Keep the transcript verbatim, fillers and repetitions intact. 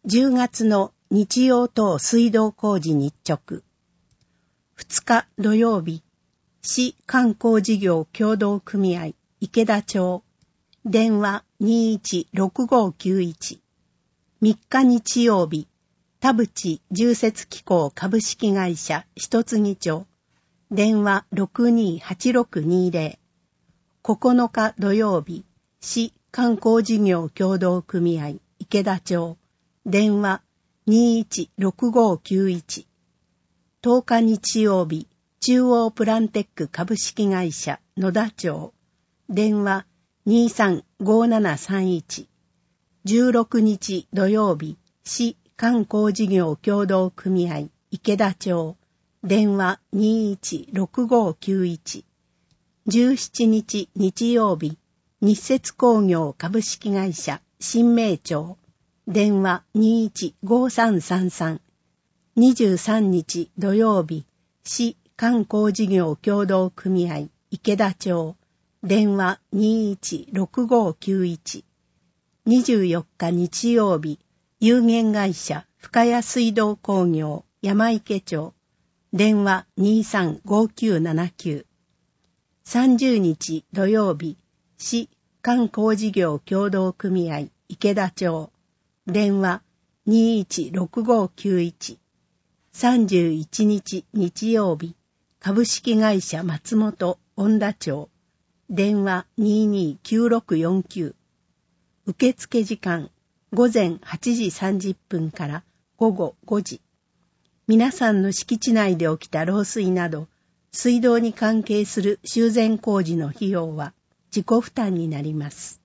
じゅうがつの日曜等水道工事日直。ふつか土曜日、市観光事業協同組合池田町。電話にいちろくごきゅういち。みっか日曜日、田淵重設機構株式会社一木町。電話ろくにーはちろくにーぜろ。ここのか土曜日、市観光事業協同組合池田町。電話にいちろくごきゅういち。とおか日曜日、中央プランテック株式会社野田町。電話にさんごななさんいち。じゅうろく日土曜日、市観光事業協同組合池田町。電話にいちろくごきゅういち。じゅうしちにち日曜日、日設工業株式会社新名町。電話にいちごさんさんさん。にじゅうさんにち土曜日、市観光事業協同組合池田町。電話にいちろくごきゅういち。にじゅうよっか日曜日、有限会社深谷水道工業山池町。電話にさんごきゅうななきゅう。さんじゅうにち土曜日、市観光事業協同組合池田町。電話にいちろくごきゅういち。さんじゅういちにち日曜日、株式会社松本恩田町。電話ににきゅうろくよんきゅう。受付時間午前はちじさんじゅっぷんから午後ごじ。皆さんの敷地内で起きた漏水など、水道に関係する修繕工事の費用は自己負担になります。